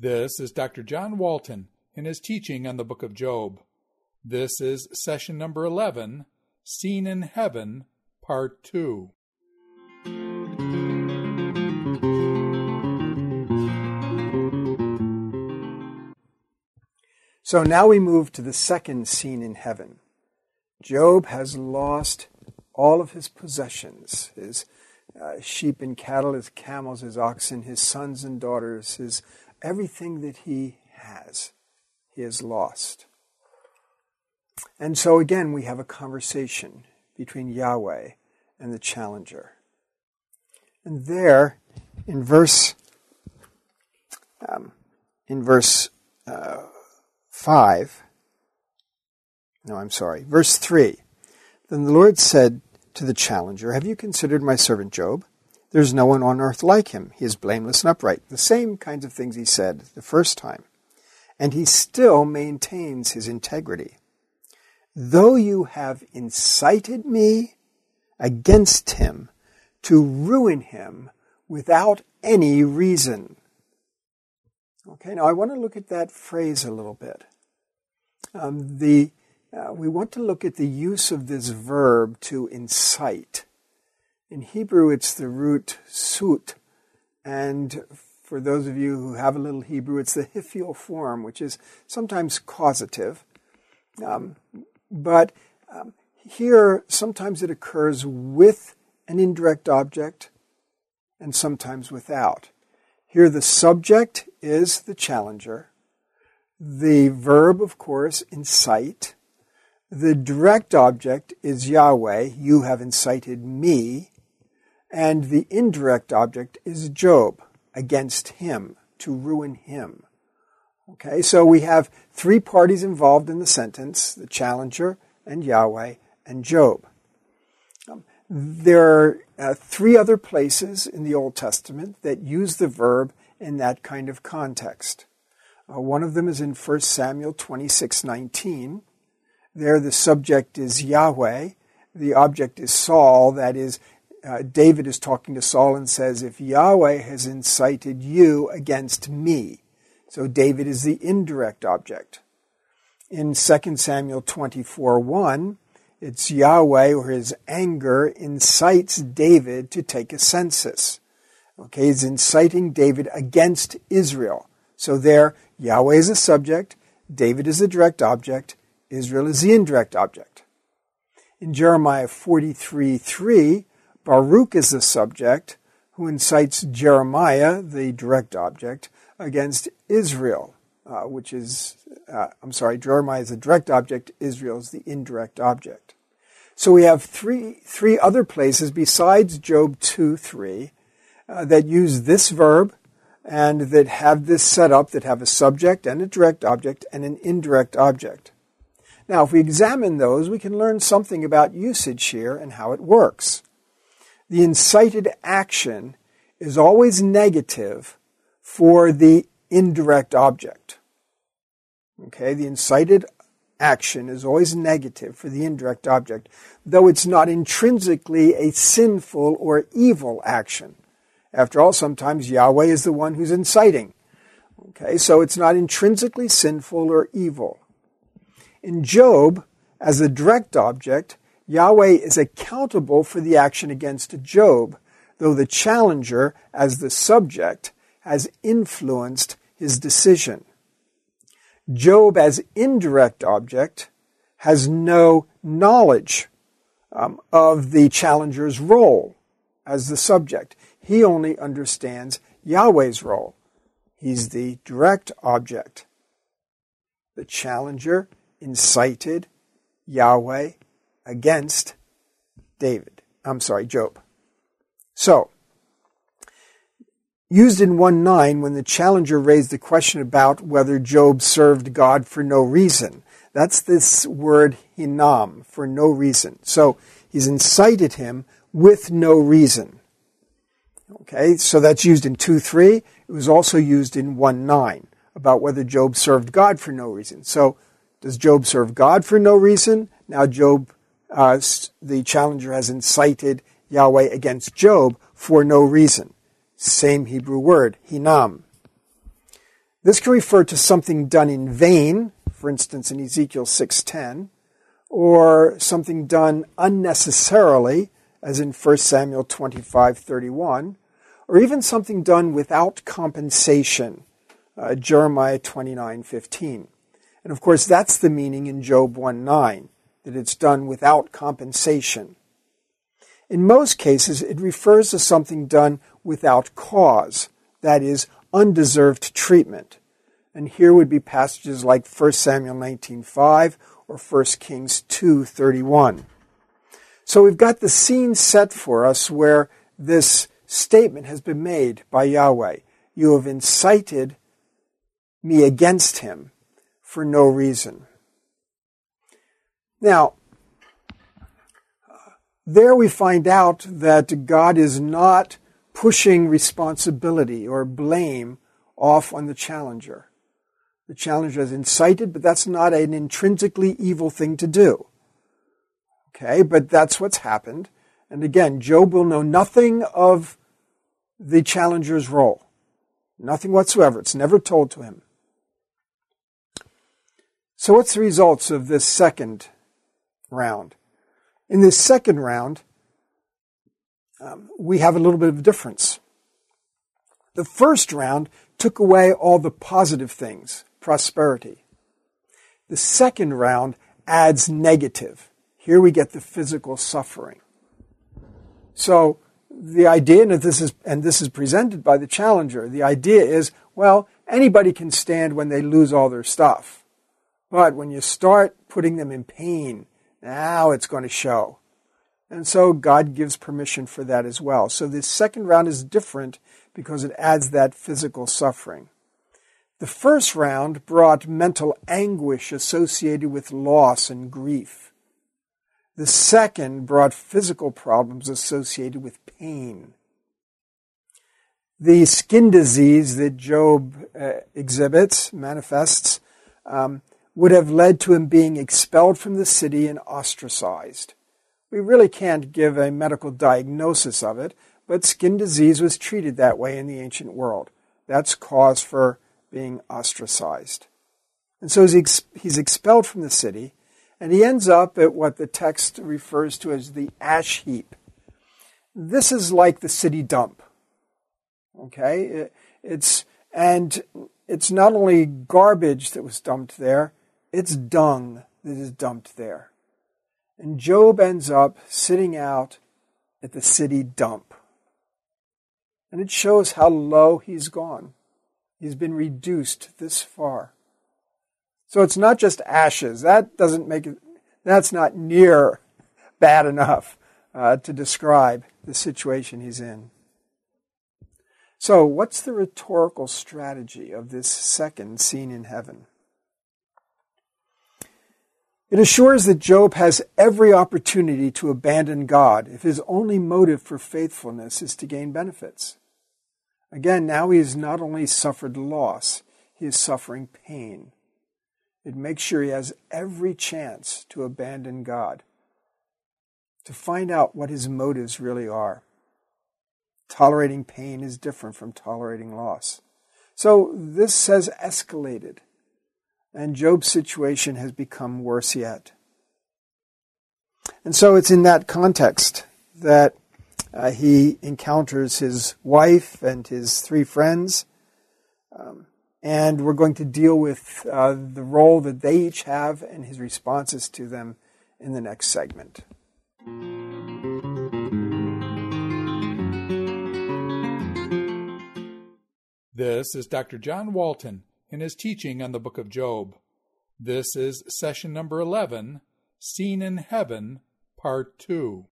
This is Dr. John Walton in his teaching on the book of Job. This is session number 11, Seen in Heaven, Part 2. So now we move to the second scene in heaven. Job has lost all of his possessions, his sheep and cattle, his camels, his oxen, his sons and daughters, his everything that he has lost. And so again, we have a conversation between Yahweh and the challenger. And there, in verse 3, then the Lord said to the challenger, "Have you considered my servant Job? There's no one on earth like him. He is blameless and upright." The same kinds of things he said the first time. And he still maintains his integrity. "Though you have incited me against him to ruin him without any reason." Okay, now I want to look at that phrase a little bit. We want to look at the use of this verb to incite. In Hebrew, it's the root sut, and for those of you who have a little Hebrew, it's the hiphil form, which is sometimes causative. But here, sometimes it occurs with an indirect object, and sometimes without. Here, the subject is the challenger. The verb, of course, incite. The direct object is Yahweh, "You have incited me." And the indirect object is Job, against him, to ruin him. Okay, so we have three parties involved in the sentence, the challenger and Yahweh and Job. There are three other places in the Old Testament that use the verb in that kind of context. One of them is in 1 Samuel 26:19. There the subject is Yahweh, the object is Saul, that is, David is talking to Saul and says, "If Yahweh has incited you against me." So David is the indirect object. In 2 Samuel 24:1, it's Yahweh, or his anger, incites David to take a census. Okay, he's inciting David against Israel. So there, Yahweh is the subject, David is the direct object, Israel is the indirect object. In Jeremiah 43:3, Baruch is the subject who incites Jeremiah, the direct object, against Israel, Jeremiah is the direct object, Israel is the indirect object. So we have three other places besides Job 2:3 that use this verb and that have this set up, that have a subject and a direct object and an indirect object. Now, if we examine those, we can learn something about usage here and how it works. The incited action is always negative for the indirect object. Okay, the incited action is always negative for the indirect object, though it's not intrinsically a sinful or evil action. After all, sometimes Yahweh is the one who's inciting. Okay, so it's not intrinsically sinful or evil. In Job, as a direct object, Yahweh is accountable for the action against Job, though the challenger, as the subject, has influenced his decision. Job, as indirect object, has no knowledge of the challenger's role as the subject. He only understands Yahweh's role. He's the direct object. The challenger incited Yahweh against Job. So, used in 1:9 when the challenger raised the question about whether Job served God for no reason. That's this word hinam, for no reason. So, he's incited him with no reason. Okay, so that's used in 2:3. It was also used in 1:9 about whether Job served God for no reason. So, does Job serve God for no reason? Now Job, the challenger has incited Yahweh against Job for no reason. Same Hebrew word, hinam. This can refer to something done in vain, for instance in Ezekiel 6:10, or something done unnecessarily, as in 1 Samuel 25:31, or even something done without compensation, Jeremiah 29:15. And of course that's the meaning in Job 1:9, that it's done without compensation. In most cases, it refers to something done without cause, that is, undeserved treatment. And here would be passages like 1 Samuel 19:5 or 1 Kings 2:31. So we've got the scene set for us where this statement has been made by Yahweh. You have incited me against him for no reason. Now, there we find out that God is not pushing responsibility or blame off on the challenger. The challenger is incited, but that's not an intrinsically evil thing to do. Okay, but that's what's happened. And again, Job will know nothing of the challenger's role. Nothing whatsoever. It's never told to him. So what's the results of this second round? In this second round, we have a little bit of a difference. The first round took away all the positive things, prosperity. The second round adds negative. Here we get the physical suffering. So the idea, and this is presented by the challenger, the idea is, well, anybody can stand when they lose all their stuff. But when you start putting them in pain, now it's going to show. And so God gives permission for that as well. So this second round is different because it adds that physical suffering. The first round brought mental anguish associated with loss and grief. The second brought physical problems associated with pain. The skin disease that Job manifests, would have led to him being expelled from the city and ostracized. We really can't give a medical diagnosis of it, but skin disease was treated that way in the ancient world. That's cause for being ostracized. And so he's expelled from the city, and he ends up at what the text refers to as the ash heap. This is like the city dump. Okay? It's not only garbage that was dumped there, it's dung that is dumped there. And Job ends up sitting out at the city dump. And it shows how low he's gone. He's been reduced this far. So it's not just ashes. That's not near bad enough to describe the situation he's in. So what's the rhetorical strategy of this second scene in heaven? It assures that Job has every opportunity to abandon God if his only motive for faithfulness is to gain benefits. Again, now he has not only suffered loss, he is suffering pain. It makes sure he has every chance to abandon God, to find out what his motives really are. Tolerating pain is different from tolerating loss. So this has escalated. And Job's situation has become worse yet. And so it's in that context that he encounters his wife and his three friends. And we're going to deal with the role that they each have and his responses to them in the next segment. This is Dr. John Walton in his teaching on the book of Job. This is session number 11, Scene in Heaven, Part 2.